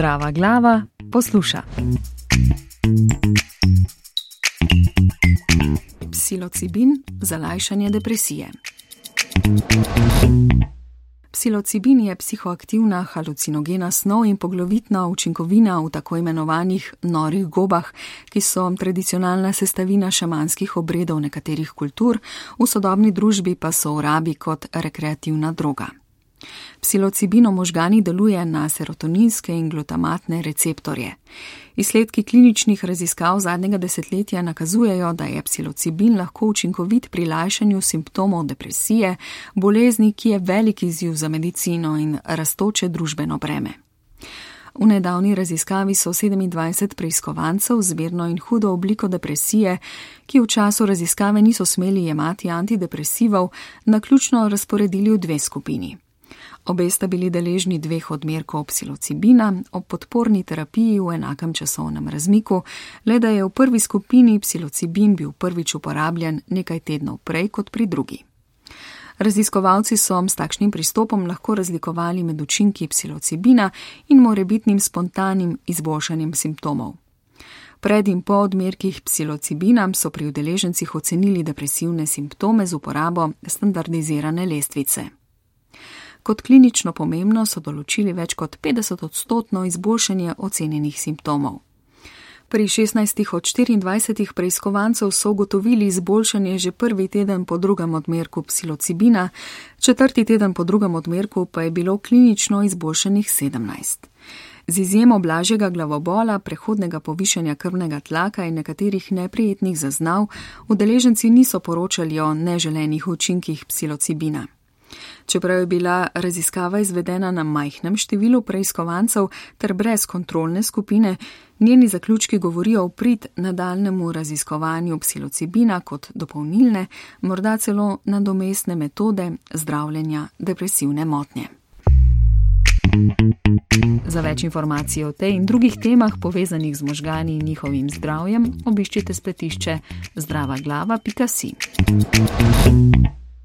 Zdrava glava posluša. Psilocibin za lajšanje depresije. Psilocibin je psihoaktivna halucinogena snov in poglavitna učinkovina v tako imenovanih norih gobah, ki so tradicionalna sestavina šamanskih obredov nekaterih kultur, v sodobni družbi pa so v rabi kot rekreativna droga. Psilocibin v možganih deluje na serotoninske in glutamatne receptorje. Izsledki kliničnih raziskav zadnjega desetletja nakazujejo, da je psilocibin lahko učinkovit pri lajšanju simptomov depresije, bolezni, ki je velik izziv za medicino in rastoče družbeno breme. V nedavni raziskavi so 27 preiskovancev z zmerno in hudo obliko depresije, ki v času raziskave niso smeli jemati antidepresivov, naključno razporedili v dve skupini. Obe sta bili deležni 2 odmerkov psilocibina ob podporni terapiji v enakem časovnem razmiku, le da je v prvi skupini psilocibin bil prvič uporabljen nekaj tednov prej kot pri drugi. Raziskovalci so s takšnim pristopom lahko razlikovali med učinki psilocibina in morebitnim spontanim izboljšanjem simptomov. Pred in po odmerkih psilocibina so pri udeležencih ocenili depresivne simptome z uporabo standardizirane lestvice. Kot klinično pomembno so določili več kot 50% izboljšanje ocenjenih simptomov. Pri 16 od 24 preiskovancev so ugotovili izboljšanje že prvi teden po drugem odmerku psilocibina, 4. teden po drugem odmerku pa je bilo klinično izboljšanih 17. Z izjemo blažjega glavobola, prehodnega povišanja krvnega tlaka in nekaterih neprijetnih zaznav, udeleženci niso poročali o neželenih učinkih psilocibina. Čeprav je bila raziskava izvedena na majhnem številu preiskovancev ter brez kontrolne skupine, njeni zaključki govorijo v prid nadaljnjemu raziskovanju psilocibina kot dopolnilne, morda celo nadomestne metode zdravljenja depresivne motnje. Za več informacij o tej in drugih temah povezanih z možgani in njihovim zdravjem, obiščite spletišče zdravaglava.si.